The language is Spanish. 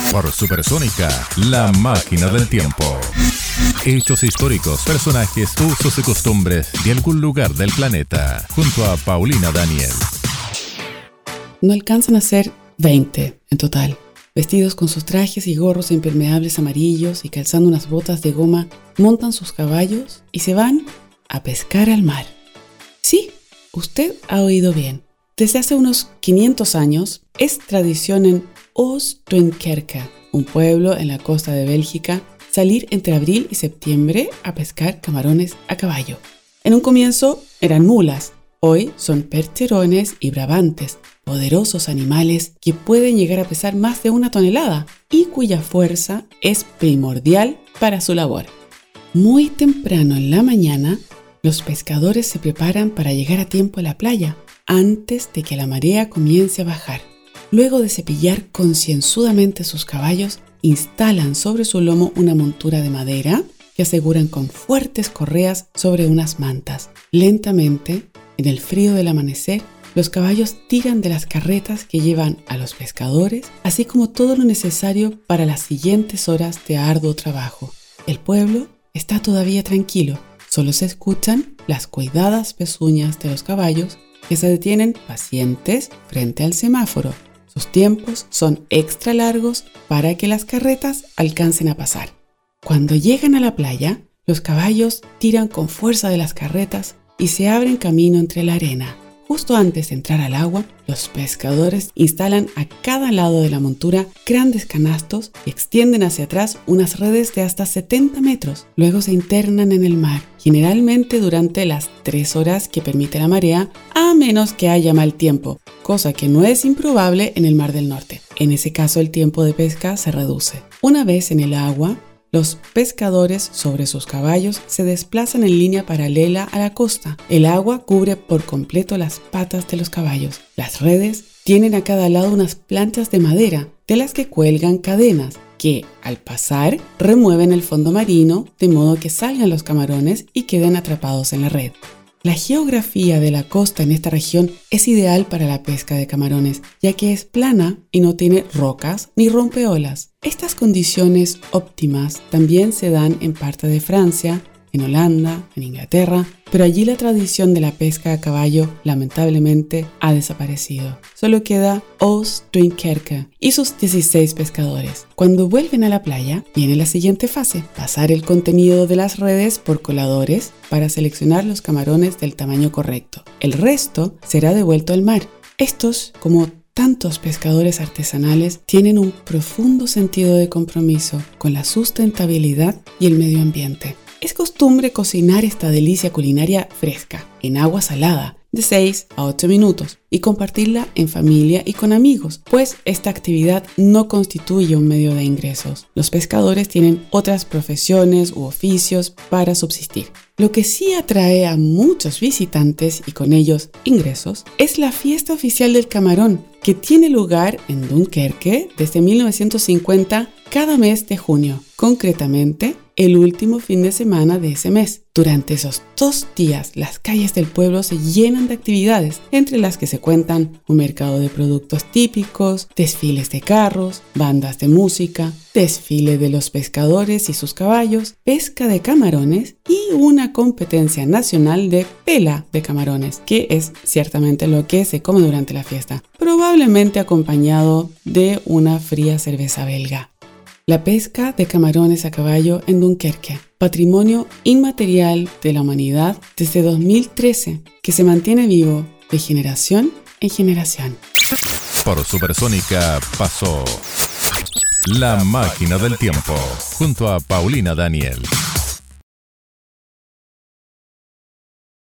Por Supersónica, la máquina del tiempo. Hechos históricos, personajes, usos y costumbres de algún lugar del planeta, junto a Paulina Daniel. No alcanzan a ser 20 en total, vestidos con sus trajes y gorros impermeables amarillos y calzando unas botas de goma, montan sus caballos y se van a pescar al mar. Sí, usted ha oído bien. Desde hace unos 500 años es tradición en Oost-Duinkerke, un pueblo en la costa de Bélgica, salir entre abril y septiembre a pescar camarones a caballo. En un comienzo eran mulas, hoy son percherones y brabantes, poderosos animales que pueden llegar a pesar más de 1 tonelada y cuya fuerza es primordial para su labor. Muy temprano en la mañana, los pescadores se preparan para llegar a tiempo a la playa, antes de que la marea comience a bajar. Luego de cepillar concienzudamente sus caballos, instalan sobre su lomo una montura de madera que aseguran con fuertes correas sobre unas mantas. Lentamente, en el frío del amanecer, los caballos tiran de las carretas que llevan a los pescadores, así como todo lo necesario para las siguientes horas de arduo trabajo. El pueblo está todavía tranquilo, solo se escuchan las cuidadas pezuñas de los caballos que se detienen pacientes frente al semáforo. Sus tiempos son extra largos para que las carretas alcancen a pasar. Cuando llegan a la playa, los caballos tiran con fuerza de las carretas y se abren camino entre la arena. Justo antes de entrar al agua, los pescadores instalan a cada lado de la montura grandes canastos y extienden hacia atrás unas redes de hasta 70 metros. Luego se internan en el mar, generalmente durante las 3 horas que permite la marea, a menos que haya mal tiempo, cosa que no es improbable en el Mar del Norte. En ese caso, el tiempo de pesca se reduce. Una vez en el agua, los pescadores sobre sus caballos se desplazan en línea paralela a la costa. El agua cubre por completo las patas de los caballos. Las redes tienen a cada lado unas planchas de madera, de las que cuelgan cadenas, que al pasar remueven el fondo marino de modo que salgan los camarones y queden atrapados en la red. La geografía de la costa en esta región es ideal para la pesca de camarones, ya que es plana y no tiene rocas ni rompeolas. Estas condiciones óptimas también se dan en parte de Francia, en Holanda, en Inglaterra, pero allí la tradición de la pesca a caballo lamentablemente ha desaparecido. Solo queda Oost-Duinkerke y sus 16 pescadores. Cuando vuelven a la playa, viene la siguiente fase: pasar el contenido de las redes por coladores para seleccionar los camarones del tamaño correcto. El resto será devuelto al mar. Estos, como tantos pescadores artesanales, tienen un profundo sentido de compromiso con la sustentabilidad y el medio ambiente. Es costumbre cocinar esta delicia culinaria fresca, en agua salada, de 6 a 8 minutos, y compartirla en familia y con amigos, pues esta actividad no constituye un medio de ingresos. Los pescadores tienen otras profesiones u oficios para subsistir. Lo que sí atrae a muchos visitantes y con ellos ingresos es la fiesta oficial del camarón, que tiene lugar en Dunkerque desde 1950 cada mes de junio, concretamente el último fin de semana de ese mes. Durante esos 2 días, las calles del pueblo se llenan de actividades, entre las que se cuentan un mercado de productos típicos, desfiles de carros, bandas de música, desfile de los pescadores y sus caballos, pesca de camarones y una competencia nacional de pela de camarones, que es ciertamente lo que se come durante la fiesta, probablemente acompañado de una fría cerveza belga. La pesca de camarones a caballo en Dunkerque, patrimonio inmaterial de la humanidad desde 2013, que se mantiene vivo de generación en generación. Por Supersónica pasó La Máquina del Tiempo, junto a Paulina Daniel.